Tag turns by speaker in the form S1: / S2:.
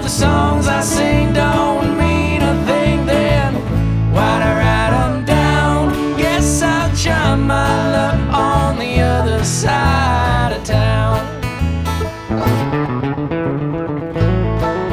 S1: the songs I sing don't mean a thing, then why'd I write them down? Guess I'll try my luck on